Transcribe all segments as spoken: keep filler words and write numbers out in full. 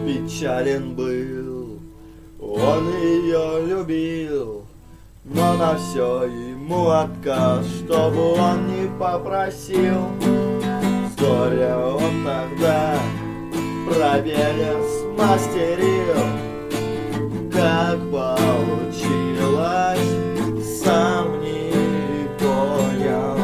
печален был. Он ее любил, но на все ему отказ, чтобы он не попросил. С горя он тогда про берег смастерил. Как получилось, сам не понял.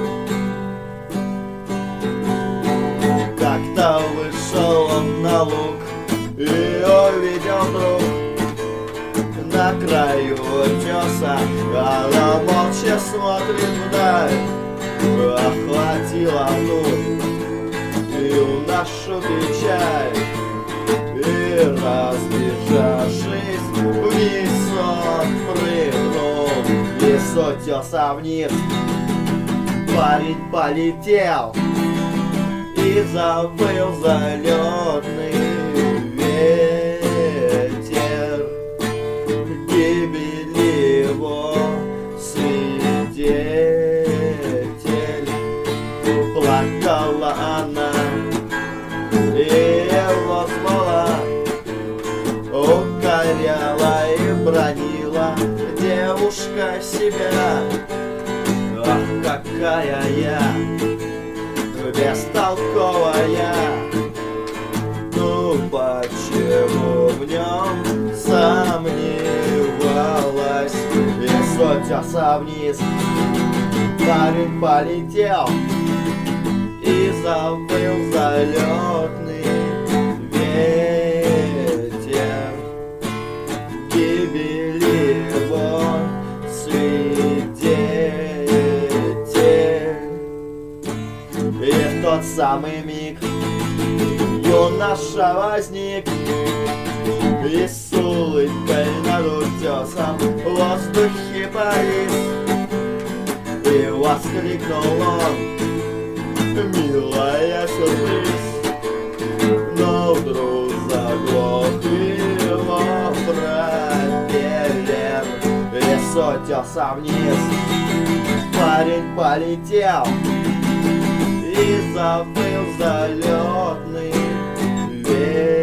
Как-то вышел он на луг и увидел вдруг на краю утеса она молча смотрит вдаль. Охватила вновь юношу печаль, и разбежавшись вниз он прыгнул, и с утеса вниз парень полетел, и завыл залетный ветер. Гибели его свидетель. Плакала она и его звала, укоряла и бранила девушка себя. Ах, какая я бестолковая, ну почему в нем сомневалась? И с утеса вниз парень полетел, и завыл залетный ветер. Гибели его свидетель. И в тот самый миг юноша возник, и с улыбкой над утесом в воздухе повис, и воскликнул он: милая, сюрприз. Но вдруг заглох его пропеллер, и с утеса вниз парень полетел, и завыл залетный ветер.